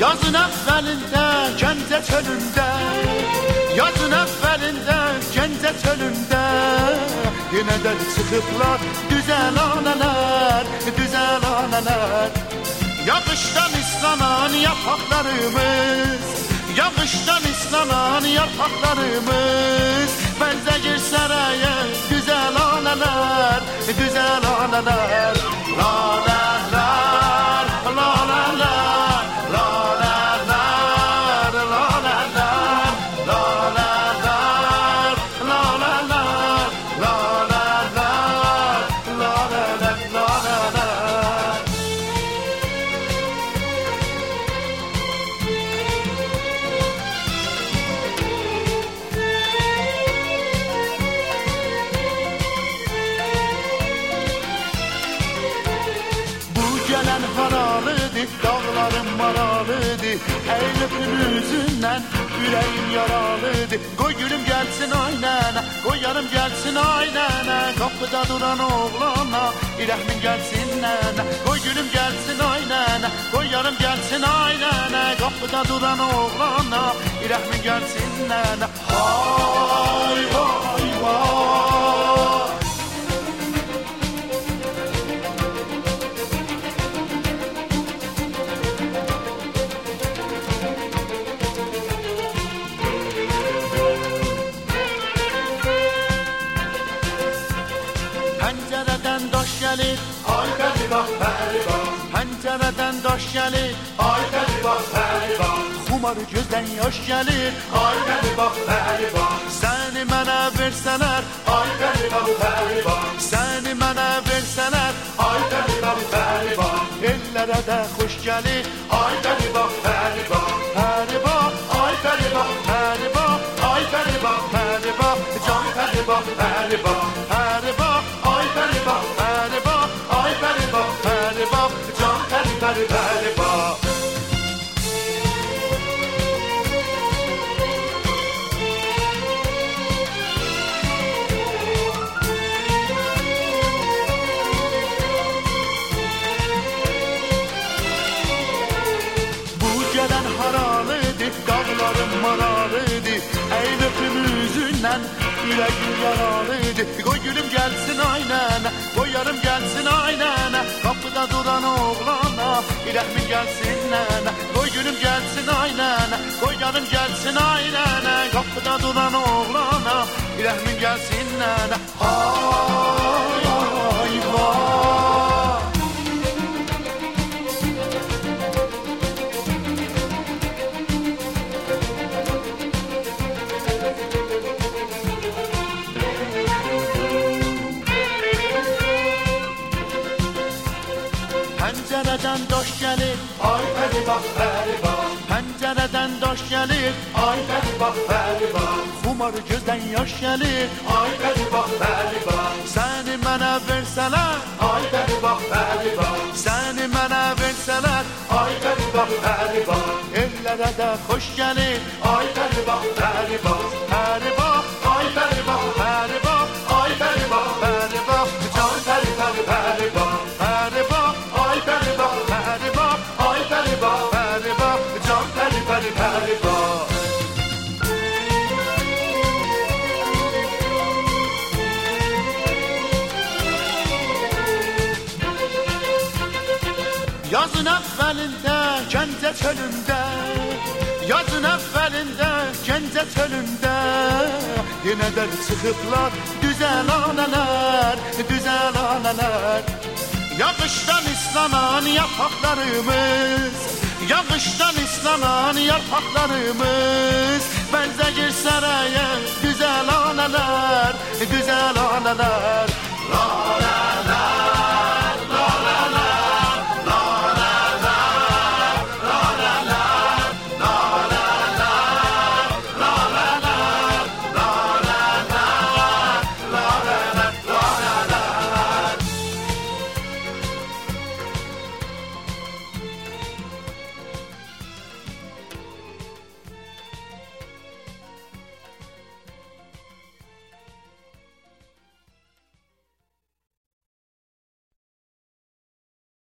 Yazın evvelinde Gəncə çölündə, yazın evvelinde Gəncə çölündə, yenədən çıxıblar güzel anələr, güzel anələr. Yağışdan islanan yarpaqlarımız, yağışdan islanan yarpaqlarımız, benzəyir saraya güzel anələr, güzel anələr. Lalələr, lalələr, lalələr, lalələr, lalələr, lalələr, lalələr, lalələr, lalələr. Gelen haralıdır, dağlarım maralıdır, eylöpün üzünden yüreğim yaralıdır. Koy gülüm gelsin aynana, koy yarım gelsin aynana, kapıda duran oğlana, rəhmin gelsin nana. Koy gülüm gelsin aynana, koy yarım gelsin aynana, kapıda duran oğlana, rəhmin gelsin nana. Hay vay vay. Pəncərədən daş gəlir, ay bəli bax, bəli bax. Pəncərədən daş gəlir, ay bəli bax, bəli bax. Xumar gözdən yaş gəlir, ay bəli bax, bəli bax. Səni mənə versələr, ay bəli bax, bəli bax. Səni mənə versələr, ay bəli bax, bəli bax. Ellərə də xoş gəlir, ay bəli bax, bəli bax. Bəli bax, ay bəli bax, bəli bax. Ay bəli bax, bəli bax. Can bəli bax, bəli bax. Bəli bax. Bəli bax, bəli bax, ay bəli bax, bəli bax, can bəli bəli bəli bax. Bu gələn haralıdır, dağlarım maralıdır, eylöpüm üzündən yüreğim yaralıdır. Koy gülüm gelsin aynana, koy yarım gelsin aynana, kapıda duran oğlana, rəhmin gelsin nana. Koy gülüm gelsin aynana, koy yarım gelsin aynana, kapıda duran oğlana, rəhmin gelsin nana. Hay vay vay. Pəncərədən daş gəlir, ay bəli bax, bəli bax. Pəncərədən daş gəlir, ay bəli bax, bəli bax. Xumar gözdən yaş gəlir, ay bəli bax, bəli bax. Səni mənə versələr, ay bəli bax, bəli bax. Səni mənə versələr, ay bəli bax, bəli bax. Ellərə də xoş gəlir, ay bəli bax, bəli bax. Bəli bax, ay bəli bax, bəli bax. Ay bəli bax, bəli bax. Can bəli bəli bəli bax. Bəli bax. Ay bəli bax, bəli bax, ay bəli bax, bəli bax, can bəli bəli bəli bax. Yazın əvvəlində Gəncə çölündə, yazın əvvəlində Gəncə çölündə, yenədən çıxıblar güzel anələr, güzel anələr. Yağışdan islanan yarpaqlarımız, yağışdan islanan yarpaqlarımız, benzəyir saraya güzel anələr, güzel anələr.